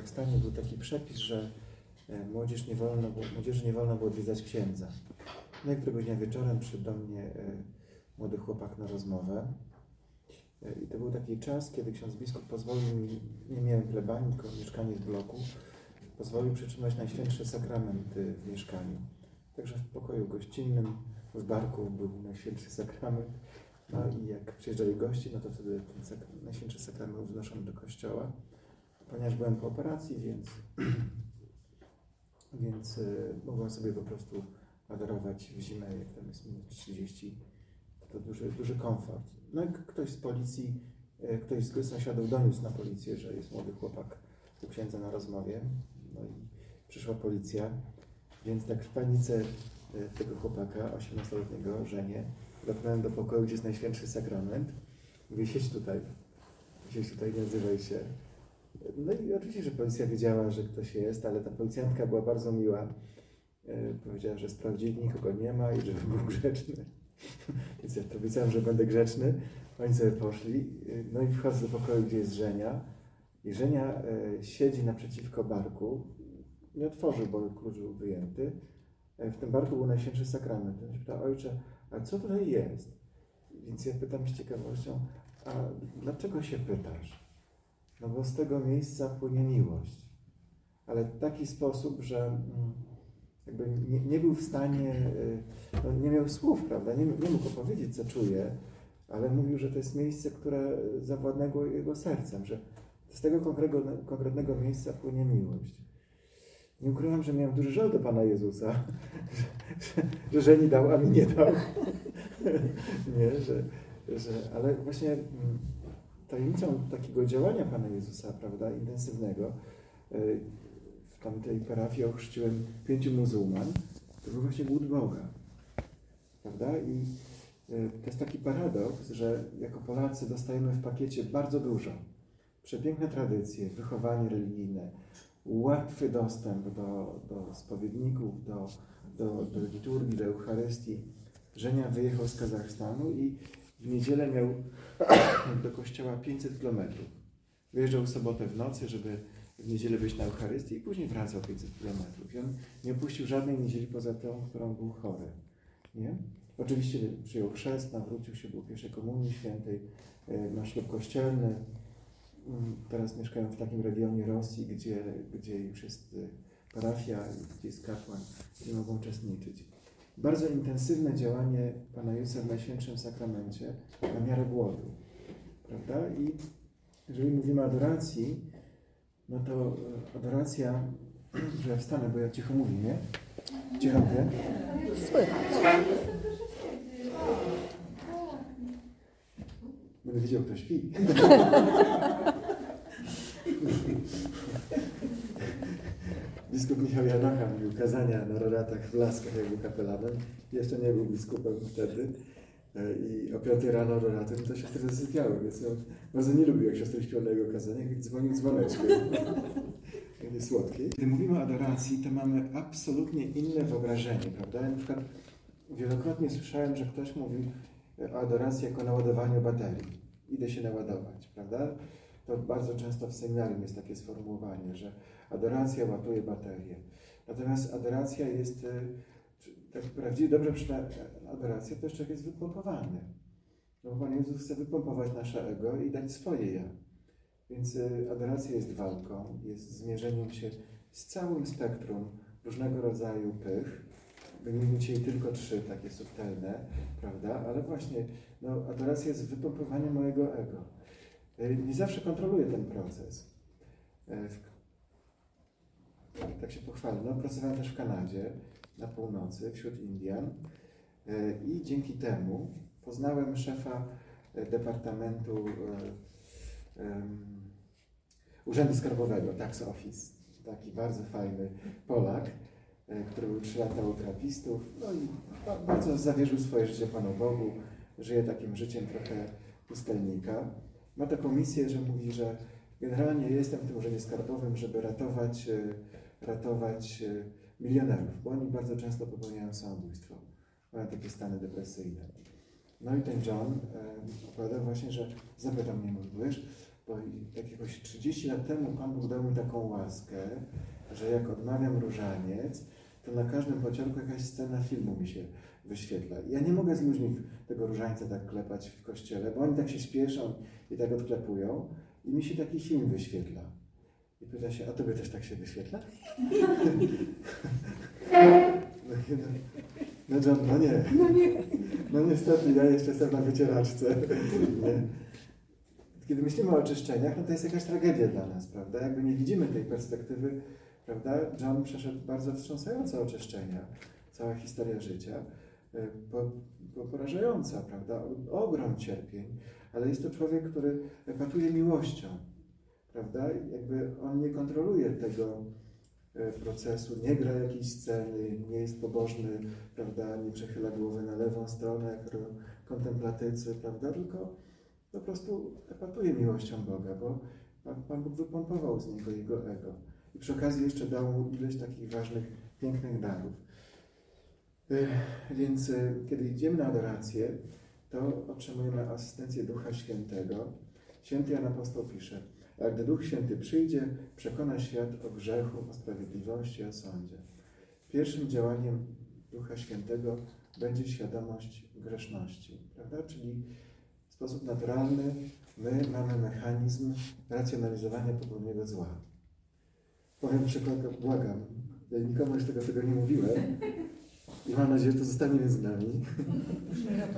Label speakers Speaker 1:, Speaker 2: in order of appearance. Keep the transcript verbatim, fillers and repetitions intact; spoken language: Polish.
Speaker 1: Kazachstanie był taki przepis, że młodzież nie wolno, młodzieży nie wolno było odwiedzać księdza. No i któregoś dnia wieczorem przyszedł do mnie młody chłopak na rozmowę. I to był taki czas, kiedy ksiądz biskup pozwolił mi, nie miałem plebanii, tylko mieszkanie w bloku, pozwolił przytrzymać Najświętszy Sakrament w mieszkaniu. Także w pokoju gościnnym, w barku był Najświętszy Sakrament. No i jak przyjeżdżali gości, no to wtedy ten sak Najświętszy Sakrament był wnoszony do kościoła. Ponieważ byłem po operacji, więc, więc y, mogłem sobie po prostu adorować w zimę, jak tam jest minus trzydzieści, to duży, duży komfort. No i ktoś z policji, y, ktoś z sąsiadów doniósł na policję, że jest młody chłopak u księdza na rozmowie. No i przyszła policja, więc tak w panice y, tego chłopaka, osiemnastoletniego, żenię, dotknąłem do pokoju, gdzie jest Najświętszy Sakrament. Mówię, siedź tutaj, siedź tutaj, nie odzywaj się. No i oczywiście, że policja wiedziała, że ktoś jest, ale ta policjantka była bardzo miła. E, powiedziała, że sprawdzili, nikogo nie ma i żeby był grzeczny. Więc ja to powiedziałem, że będę grzeczny. Oni sobie poszli. No i wchodzę do pokoju, gdzie jest Żenia. I Żenia e, siedzi naprzeciwko barku. Nie otworzył, bo klucz był wyjęty. E, w tym barku był Najświętszy Sakrament. On się pyta, ojcze, a co tutaj jest? Więc ja pytam z ciekawością, a dlaczego się pytasz? No bo z tego miejsca płynie miłość. Ale w taki sposób, że jakby nie, nie był w stanie, no nie miał słów, prawda? Nie, nie mógł opowiedzieć, co czuje, ale mówił, że to jest miejsce, które zawładnęło jego sercem, że z tego konkretnego, konkretnego miejsca płynie miłość. Nie ukrywam, że miałem duży żal do Pana Jezusa, że, że, że nie dał, a mi nie dał. nie, że, że, ale właśnie tajemnicą takiego działania Pana Jezusa, prawda, intensywnego, w tamtej parafii ochrzciłem pięciu muzułman, to był właśnie głód Boga, prawda? I to jest taki paradoks, że jako Polacy dostajemy w pakiecie bardzo dużo. Przepiękne tradycje, wychowanie religijne, łatwy dostęp do, do spowiedników, do, do, do liturgii, do Eucharystii. Żenia wyjechał z Kazachstanu i w niedzielę miał do kościoła pięćset kilometrów. Wyjeżdżał w sobotę w nocy, żeby w niedzielę być na Eucharystii i później wracał pięćset kilometrów. I on nie opuścił żadnej niedzieli poza tą, którą był chory. Nie? Oczywiście przyjął chrzest, nawrócił się, był pierwszej komunii świętej, ma ślub kościelny. Teraz mieszkają w takim regionie Rosji, gdzie, gdzie już jest parafia, gdzie jest kapłan, gdzie mogą uczestniczyć. Bardzo intensywne działanie Pana Jezusa w Najświętszym Sakramencie na miarę głodu, prawda? I jeżeli mówimy o adoracji, no to adoracja, że ja wstanę, bo ja cicho mówię, nie? Cicho mówię?
Speaker 2: Słychać.
Speaker 1: Będę wiedział, kto śpi. Biskup Michał Janocha mówił kazania na roratach w Laskach, jak był kapelanem. Jeszcze nie był biskupem wtedy. I o piątej rano roraty, no to siostry zasypiały, więc on bardzo nie lubił, jak siostry śpią na jego kazaniach, jak dzwonił dzwoneczkiem. Takie słodkie. Gdy mówimy o adoracji, to mamy absolutnie inne wyobrażenie, prawda? Ja na przykład wielokrotnie słyszałem, że ktoś mówił o adoracji jako naładowaniu baterii. Idę się naładować, prawda? To bardzo często w seminarium jest takie sformułowanie, że adoracja ładuje baterię. Natomiast adoracja jest, tak prawdziwie dobrze przyczyna adoracja, to jeszcze jest wypompowany. No bo Pan Jezus chce wypompować nasze ego i dać swoje ja. Więc adoracja jest walką, jest zmierzeniem się z całym spektrum różnego rodzaju pych. Wymienię dzisiaj tylko trzy takie subtelne, prawda? Ale właśnie no, adoracja jest wypompowaniem mojego ego. Nie zawsze kontroluję ten proces. Tak się pochwalę. No, pracowałem też w Kanadzie, na północy, wśród Indian i dzięki temu poznałem szefa Departamentu um, Urzędu Skarbowego, Tax Office. Taki bardzo fajny Polak, który był trzy lata u trapistów. No i bardzo zawierzył swoje życie Panu Bogu. Żyje takim życiem trochę pustelnika. Ma taką misję, że mówi, że generalnie jestem w tym urzędzie skarbowym, żeby ratować, ratować milionerów, bo oni bardzo często popełniają samobójstwo. Mają takie stany depresyjne. No i ten John opowiadał właśnie, że zapytał mnie, mówisz, bo jakiegoś trzydzieści lat temu Pan Bóg dał mi taką łaskę. troskę, że jak odmawiam różaniec, to na każdym pociągu jakaś scena filmu mi się wyświetla. I ja nie mogę z ludźmi tego różańca tak klepać w kościele, bo oni tak się śpieszą i tak odklepują i mi się taki film wyświetla. I pyta się, a tobie też tak się wyświetla? No, no, no John, no nie. No niestety, ja jeszcze jestem na wycieraczce. Nie. Kiedy myślimy o oczyszczeniach, no to jest jakaś tragedia dla nas, prawda? Jakby nie widzimy tej perspektywy, prawda? John przeszedł bardzo wstrząsające oczyszczenia, cała historia życia, po, po, porażająca, prawda? Ogrom cierpień, ale jest to człowiek, który epatuje miłością, prawda? Jakby on nie kontroluje tego procesu, nie gra jakiejś sceny, nie jest pobożny, prawda? Nie przechyla głowy na lewą stronę, jak kontemplatycy, prawda? Tylko po prostu epatuje miłością Boga, bo Pan, Pan Bóg wypompował z niego jego ego. I przy okazji jeszcze dał mu ileś takich ważnych, pięknych darów. Więc kiedy idziemy na adorację, to otrzymujemy asystencję Ducha Świętego. Święty Jan Apostoł pisze, a gdy Duch Święty przyjdzie, przekona świat o grzechu, o sprawiedliwości, o sądzie. Pierwszym działaniem Ducha Świętego będzie świadomość grzeszności, prawda? Czyli w sposób naturalny my mamy mechanizm racjonalizowania popełnionego zła. Powiem przykład, błagam, ja nikomu już tego, tego nie mówiłem i mam nadzieję, że to zostanie między nami.